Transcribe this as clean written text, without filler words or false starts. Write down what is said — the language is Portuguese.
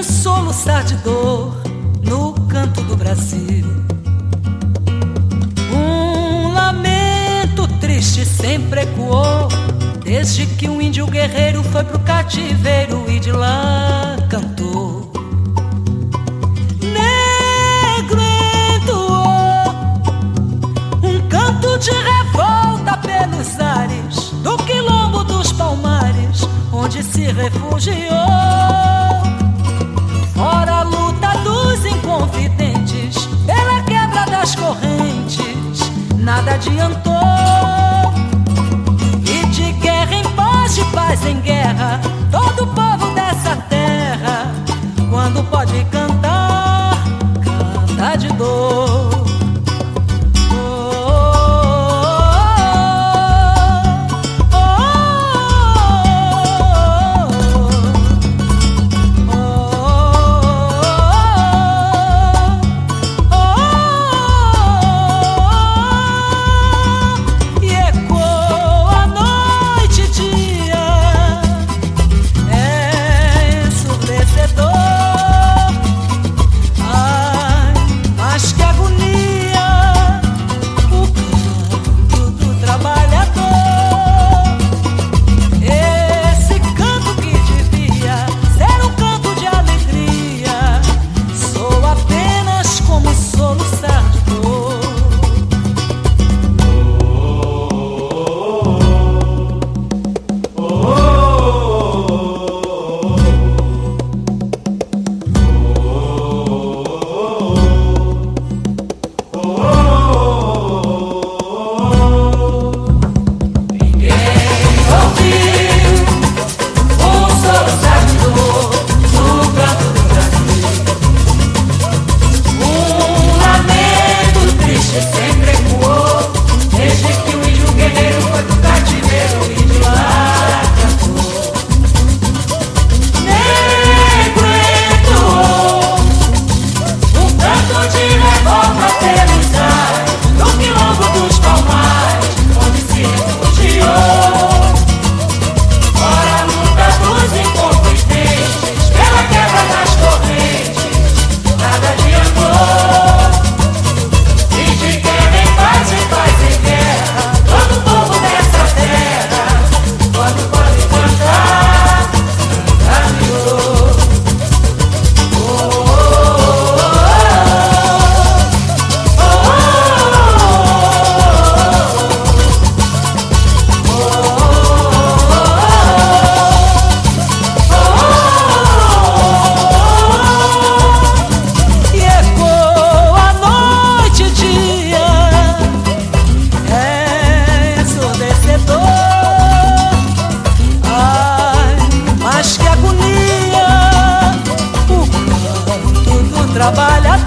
soluçar de dor no canto do Brasil. Um lamento triste sempre ecoou, desde que um índio guerreiro foi pro cativeiro e de lá cantou. Negro entoou um canto de revolta pelos ares do quilombo dos Palmares, onde se refugiou. Fora a luta dos inconfidentes, pela quebra das correntes, nada adiantou. E de guerra em paz, de paz em guerra, todo o povo dessa terra, quando pode cantar, canta de dor. Trabalhador.